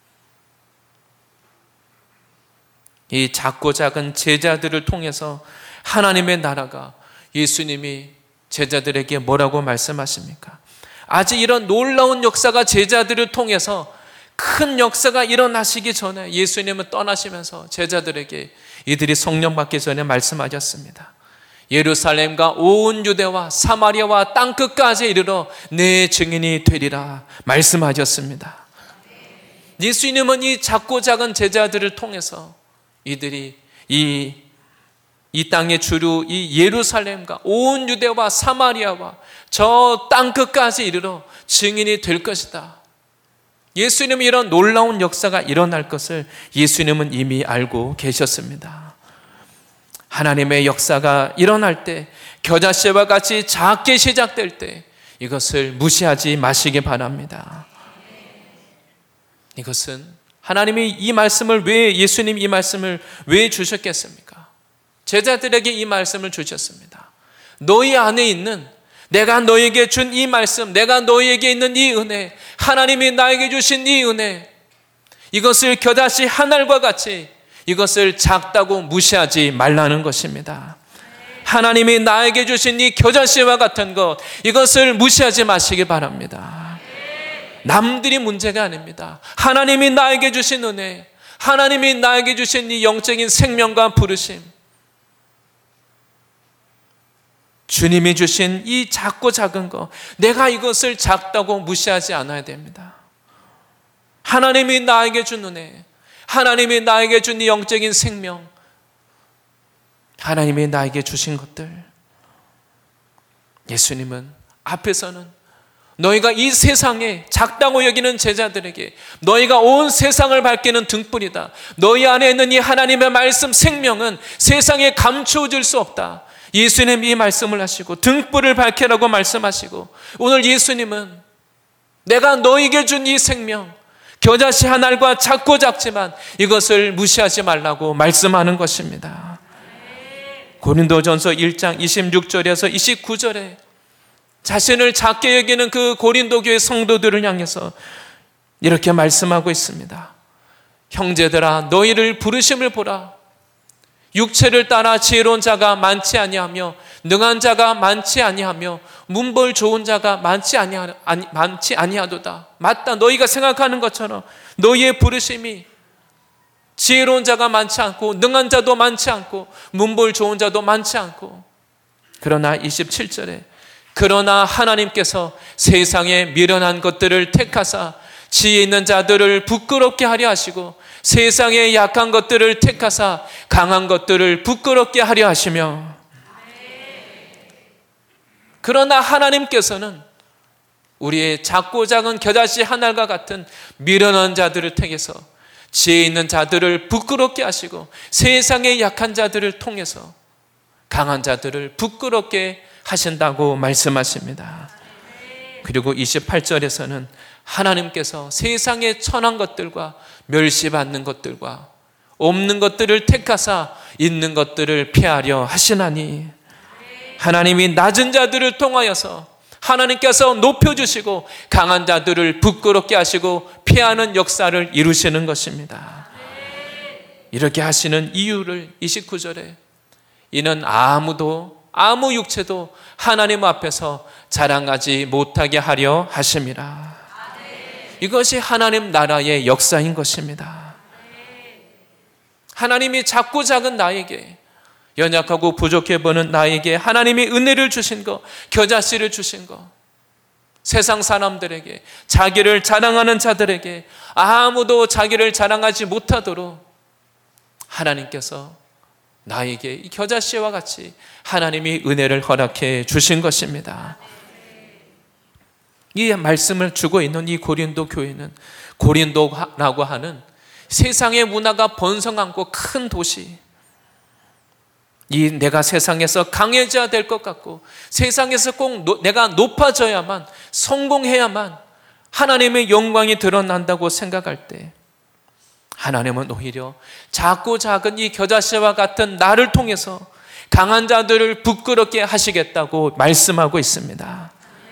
이 작고 작은 제자들을 통해서 하나님의 나라가, 예수님이 제자들에게 뭐라고 말씀하십니까? 아직 이런 놀라운 역사가 제자들을 통해서 큰 역사가 일어나시기 전에 예수님은 떠나시면서 제자들에게 이들이 성령 받기 전에 말씀하셨습니다. 예루살렘과 온 유대와 사마리아와 땅끝까지 이르러 내 증인이 되리라 말씀하셨습니다. 예수님은 이 작고 작은 제자들을 통해서 이들이 이 땅의 주류 이 예루살렘과 온 유대와 사마리아와 저 땅끝까지 이르러 증인이 될 것이다. 예수님이 이런 놀라운 역사가 일어날 것을 예수님은 이미 알고 계셨습니다. 하나님의 역사가 일어날 때, 겨자씨와 같이 작게 시작될 때 이것을 무시하지 마시기 바랍니다. 이것은 하나님이 이 말씀을 예수님 이 말씀을 왜 주셨겠습니까? 제자들에게 이 말씀을 주셨습니다. 너희 안에 있는, 내가 너에게 준 이 말씀, 내가 너에게 있는 이 은혜, 하나님이 나에게 주신 이 은혜, 이것을 겨자씨 한 알과 같이 이것을 작다고 무시하지 말라는 것입니다. 하나님이 나에게 주신 이 겨자씨와 같은 것, 이것을 무시하지 마시기 바랍니다. 남들이 문제가 아닙니다. 하나님이 나에게 주신 은혜, 하나님이 나에게 주신 이 영적인 생명과 부르심, 주님이 주신 이 작고 작은 것, 내가 이것을 작다고 무시하지 않아야 됩니다. 하나님이 나에게 준 은혜, 하나님이 나에게 준 이 영적인 생명, 하나님이 나에게 주신 것들, 예수님은 앞에서는 너희가 이 세상에 작다고 여기는 제자들에게 너희가 온 세상을 밝히는 등불이다. 너희 안에 있는 이 하나님의 말씀 생명은 세상에 감추어질 수 없다. 예수님이 이 말씀을 하시고 등불을 밝히라고 말씀하시고, 오늘 예수님은 내가 너희에게 준 이 생명, 겨자씨 한 알과 작고 작지만 이것을 무시하지 말라고 말씀하는 것입니다. 고린도전서 1장 26절에서 29절에 자신을 작게 여기는 그 고린도 교회 성도들을 향해서 이렇게 말씀하고 있습니다. 형제들아, 너희를 부르심을 보라. 육체를 따라 지혜로운 자가 많지 아니하며 능한 자가 많지 아니하며 문벌 좋은 자가 많지 아니하도다. 맞다. 너희가 생각하는 것처럼 너희의 부르심이 지혜로운 자가 많지 않고 능한 자도 많지 않고 문벌 좋은 자도 많지 않고, 그러나 27절에 그러나 하나님께서 세상에 미련한 것들을 택하사 지혜 있는 자들을 부끄럽게 하려 하시고 세상에 약한 것들을 택하사 강한 것들을 부끄럽게 하려 하시며, 그러나 하나님께서는 우리의 작고 작은 겨자씨 한 알과 같은 미련한 자들을 택해서 지혜 있는 자들을 부끄럽게 하시고 세상의 약한 자들을 통해서 강한 자들을 부끄럽게 하신다고 말씀하십니다. 그리고 28절에서는 하나님께서 세상의 천한 것들과 멸시받는 것들과 없는 것들을 택하사 있는 것들을 피하려 하시나니, 하나님이 낮은 자들을 통하여서 하나님께서 높여주시고 강한 자들을 부끄럽게 하시고 피하는 역사를 이루시는 것입니다. 이렇게 하시는 이유를 29절에 이는 아무 육체도 하나님 앞에서 자랑하지 못하게 하려 하심이라. 이것이 하나님 나라의 역사인 것입니다. 하나님이 작고 작은 나에게, 연약하고 부족해 보는 나에게 하나님이 은혜를 주신 것, 겨자씨를 주신 것, 세상 사람들에게, 자기를 자랑하는 자들에게 아무도 자기를 자랑하지 못하도록 하나님께서 나에게 이 겨자씨와 같이 하나님이 은혜를 허락해 주신 것입니다. 이 말씀을 주고 있는 이 고린도 교회는, 고린도라고 하는 세상의 문화가 번성하고 큰 도시, 이 내가 세상에서 강해져야 될 것 같고 세상에서 꼭 내가 높아져야만, 성공해야만 하나님의 영광이 드러난다고 생각할 때, 하나님은 오히려 작고 작은 이 겨자씨와 같은 나를 통해서 강한 자들을 부끄럽게 하시겠다고 말씀하고 있습니다.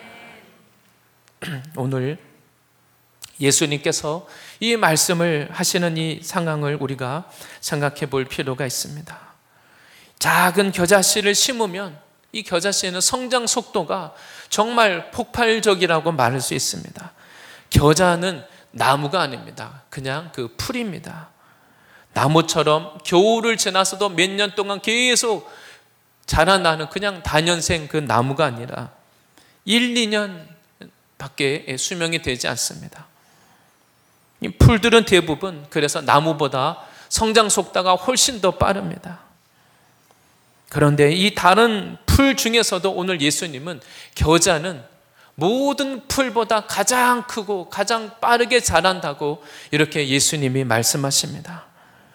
오늘 예수님께서 이 말씀을 하시는 이 상황을 우리가 생각해 볼 필요가 있습니다. 작은 겨자씨를 심으면 이 겨자씨는 성장 속도가 정말 폭발적이라고 말할 수 있습니다. 겨자는 나무가 아닙니다. 그냥 그 풀입니다. 나무처럼 겨울을 지나서도 몇 년 동안 계속 자라나는 그냥 단연생 그 나무가 아니라 1, 2년 밖에 수명이 되지 않습니다. 이 풀들은 대부분 그래서 나무보다 성장 속도가 훨씬 더 빠릅니다. 그런데 이 다른 풀 중에서도 오늘 예수님은 겨자는 모든 풀보다 가장 크고 가장 빠르게 자란다고 이렇게 예수님이 말씀하십니다.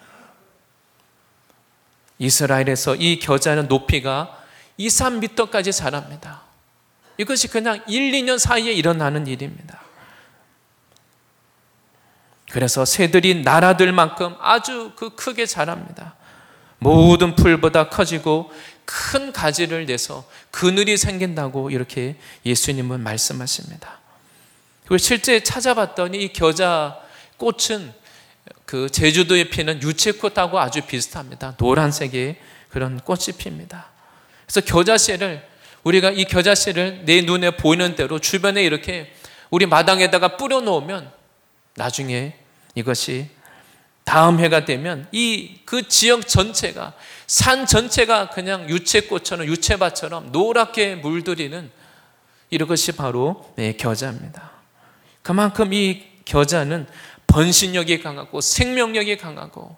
이스라엘에서 이 겨자는 높이가 2, 3m까지 자랍니다. 이것이 그냥 1, 2년 사이에 일어나는 일입니다. 그래서 새들이 나라들만큼 아주 크게 자랍니다. 모든 풀보다 커지고 큰 가지를 내서 그늘이 생긴다고 이렇게 예수님은 말씀하십니다. 그리고 실제 찾아봤더니 이 겨자 꽃은 그 제주도에 피는 유채꽃하고 아주 비슷합니다. 노란색의 그런 꽃이 핍니다. 그래서 겨자씨를, 우리가 이 겨자씨를 내 눈에 보이는 대로 주변에 이렇게 우리 마당에다가 뿌려 놓으면 나중에 이것이 다음 해가 되면 그 지역 전체가, 산 전체가 그냥 유채꽃처럼, 유채밭처럼 노랗게 물들이는 이것이 바로 겨자입니다. 그만큼 이 겨자는 번신력이 강하고 생명력이 강하고,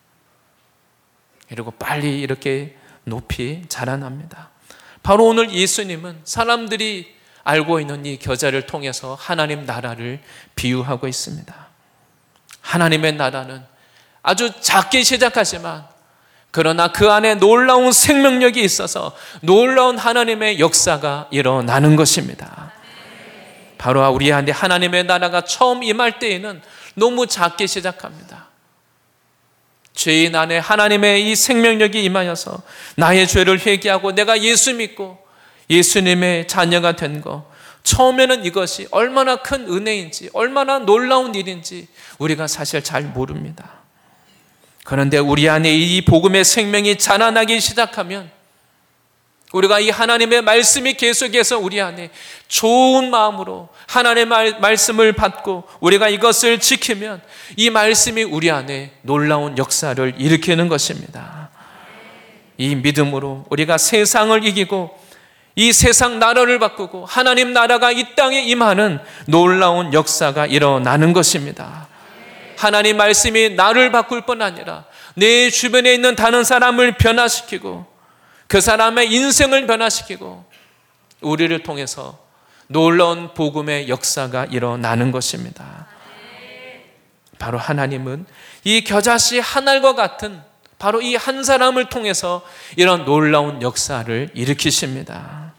그리고 빨리 이렇게 높이 자라납니다. 바로 오늘 예수님은 사람들이 알고 있는 이 겨자를 통해서 하나님 나라를 비유하고 있습니다. 하나님의 나라는 아주 작게 시작하지만 그러나 그 안에 놀라운 생명력이 있어서 놀라운 하나님의 역사가 일어나는 것입니다. 바로 우리 안에 하나님의 나라가 처음 임할 때에는 너무 작게 시작합니다. 죄인 안에 하나님의 이 생명력이 임하여서 나의 죄를 회개하고 내가 예수 믿고 예수님의 자녀가 된 것, 처음에는 이것이 얼마나 큰 은혜인지 얼마나 놀라운 일인지 우리가 사실 잘 모릅니다. 그런데 우리 안에 이 복음의 생명이 자라나기 시작하면 우리가 이 하나님의 말씀이 계속해서 우리 안에 좋은 마음으로 하나님의 말씀을 받고 우리가 이것을 지키면 이 말씀이 우리 안에 놀라운 역사를 일으키는 것입니다. 이 믿음으로 우리가 세상을 이기고 이 세상 나라를 바꾸고 하나님 나라가 이 땅에 임하는 놀라운 역사가 일어나는 것입니다. 하나님 말씀이 나를 바꿀 뿐 아니라 내 주변에 있는 다른 사람을 변화시키고 그 사람의 인생을 변화시키고 우리를 통해서 놀라운 복음의 역사가 일어나는 것입니다. 바로 하나님은 이 겨자씨 한 알과 같은 바로 이 한 사람을 통해서 이런 놀라운 역사를 일으키십니다.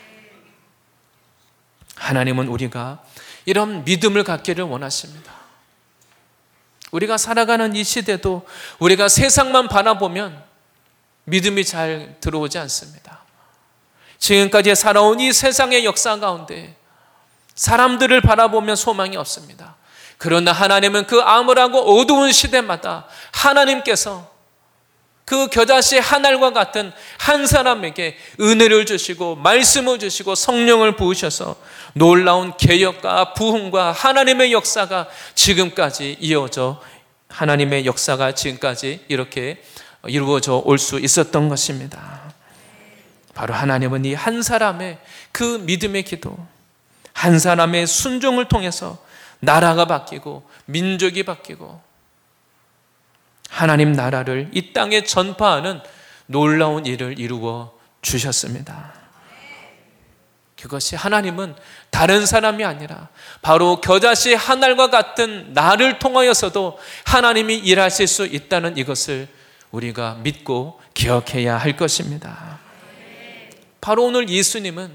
하나님은 우리가 이런 믿음을 갖기를 원하십니다. 우리가 살아가는 이 시대도 우리가 세상만 바라보면 믿음이 잘 들어오지 않습니다. 지금까지 살아온 이 세상의 역사 가운데 사람들을 바라보면 소망이 없습니다. 그러나 하나님은 그 암울하고 어두운 시대마다 하나님께서 그 겨자씨 한 알과 같은 한 사람에게 은혜를 주시고 말씀을 주시고 성령을 부으셔서 놀라운 개혁과 부흥과 하나님의 역사가 지금까지 이어져 하나님의 역사가 지금까지 이렇게 이루어져 올 수 있었던 것입니다. 바로 하나님은 이 한 사람의 그 믿음의 기도, 한 사람의 순종을 통해서 나라가 바뀌고 민족이 바뀌고 하나님 나라를 이 땅에 전파하는 놀라운 일을 이루어 주셨습니다. 그것이 하나님은 다른 사람이 아니라 바로 겨자씨 한 알과 같은 나를 통하여서도 하나님이 일하실 수 있다는 이것을 우리가 믿고 기억해야 할 것입니다. 바로 오늘 예수님은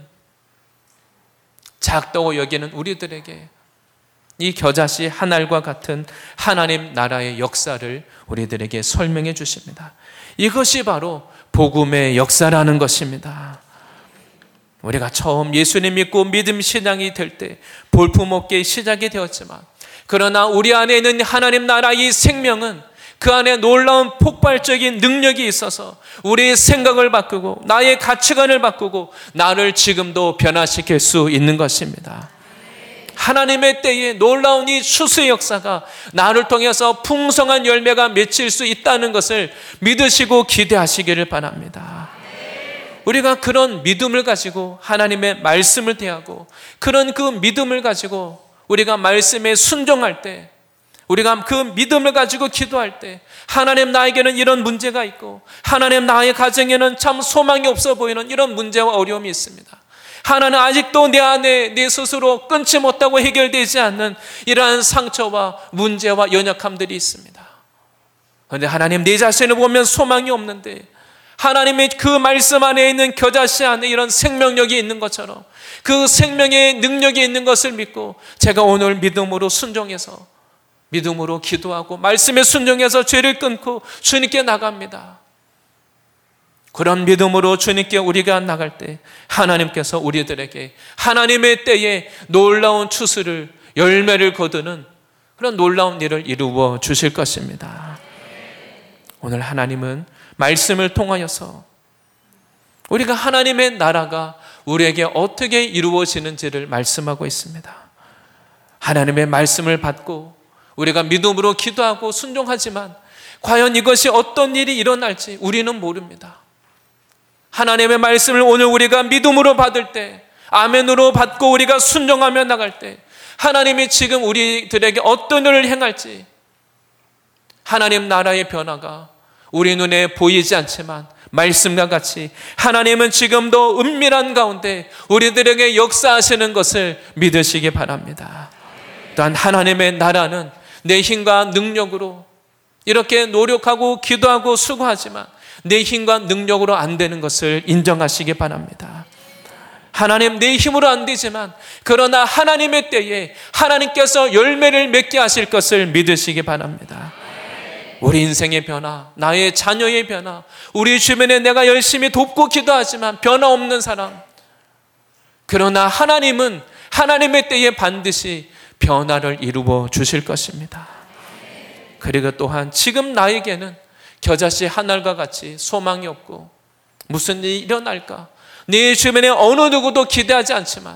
작다고 여기는 우리들에게 이 겨자씨 한 알과 같은 하나님 나라의 역사를 우리들에게 설명해 주십니다. 이것이 바로 복음의 역사라는 것입니다. 우리가 처음 예수님 믿고 믿음 신앙이 될 때 볼품없게 시작이 되었지만 그러나 우리 안에 있는 하나님 나라의 생명은 그 안에 놀라운 폭발적인 능력이 있어서 우리의 생각을 바꾸고 나의 가치관을 바꾸고 나를 지금도 변화시킬 수 있는 것입니다. 하나님의 때에 놀라운 이 추수의 역사가 나를 통해서 풍성한 열매가 맺힐 수 있다는 것을 믿으시고 기대하시기를 바랍니다. 우리가 그런 믿음을 가지고 하나님의 말씀을 대하고 그런 그 믿음을 가지고 우리가 말씀에 순종할 때 우리가 그 믿음을 가지고 기도할 때 하나님 나에게는 이런 문제가 있고 하나님 나의 가정에는 참 소망이 없어 보이는 이런 문제와 어려움이 있습니다. 하나는 아직도 내 안에 내 스스로 끊지 못하고 해결되지 않는 이러한 상처와 문제와 연약함들이 있습니다. 그런데 하나님 내 자신을 보면 소망이 없는데 하나님의 그 말씀 안에 있는 겨자씨 안에 이런 생명력이 있는 것처럼 그 생명의 능력이 있는 것을 믿고 제가 오늘 믿음으로 순종해서 믿음으로 기도하고 말씀에 순종해서 죄를 끊고 주님께 나갑니다. 그런 믿음으로 주님께 우리가 나갈 때 하나님께서 우리들에게 하나님의 때에 놀라운 추수를 열매를 거두는 그런 놀라운 일을 이루어 주실 것입니다. 오늘 하나님은 말씀을 통하여서 우리가 하나님의 나라가 우리에게 어떻게 이루어지는지를 말씀하고 있습니다. 하나님의 말씀을 받고 우리가 믿음으로 기도하고 순종하지만 과연 이것이 어떤 일이 일어날지 우리는 모릅니다. 하나님의 말씀을 오늘 우리가 믿음으로 받을 때 아멘으로 받고 우리가 순종하며 나갈 때 하나님이 지금 우리들에게 어떤 일을 행할지, 하나님 나라의 변화가 우리 눈에 보이지 않지만 말씀과 같이 하나님은 지금도 은밀한 가운데 우리들에게 역사하시는 것을 믿으시기 바랍니다. 또한 하나님의 나라는 내 힘과 능력으로 이렇게 노력하고 기도하고 수고하지만 내 힘과 능력으로 안 되는 것을 인정하시기 바랍니다. 하나님, 내 힘으로 안 되지만 그러나 하나님의 때에 하나님께서 열매를 맺게 하실 것을 믿으시기 바랍니다. 우리 인생의 변화, 나의 자녀의 변화, 우리 주변에 내가 열심히 돕고 기도하지만 변화 없는 사람, 그러나 하나님은 하나님의 때에 반드시 변화를 이루어 주실 것입니다. 그리고 또한 지금 나에게는 겨자씨 하늘과 같이 소망이 없고 무슨 일이 일어날까, 내 주변에 어느 누구도 기대하지 않지만,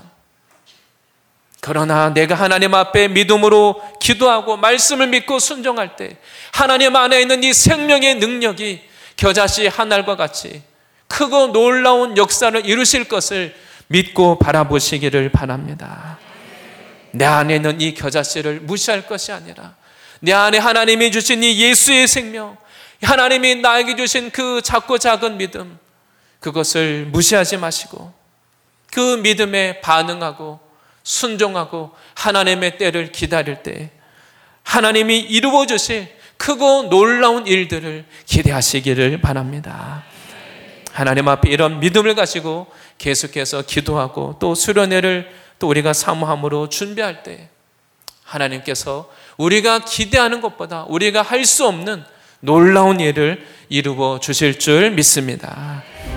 그러나 내가 하나님 앞에 믿음으로 기도하고 말씀을 믿고 순종할 때 하나님 안에 있는 이 생명의 능력이 겨자씨 하늘과 같이 크고 놀라운 역사를 이루실 것을 믿고 바라보시기를 바랍니다. 내 안에 있는 이 겨자씨를 무시할 것이 아니라 내 안에 하나님이 주신 이 예수의 생명, 하나님이 나에게 주신 그 작고 작은 믿음, 그것을 무시하지 마시고 그 믿음에 반응하고 순종하고 하나님의 때를 기다릴 때 하나님이 이루어 주실 크고 놀라운 일들을 기대하시기를 바랍니다. 하나님 앞에 이런 믿음을 가지고 계속해서 기도하고 또 수련회를 또 우리가 사모함으로 준비할 때 하나님께서 우리가 기대하는 것보다 우리가 할 수 없는 놀라운 일을 이루어 주실 줄 믿습니다.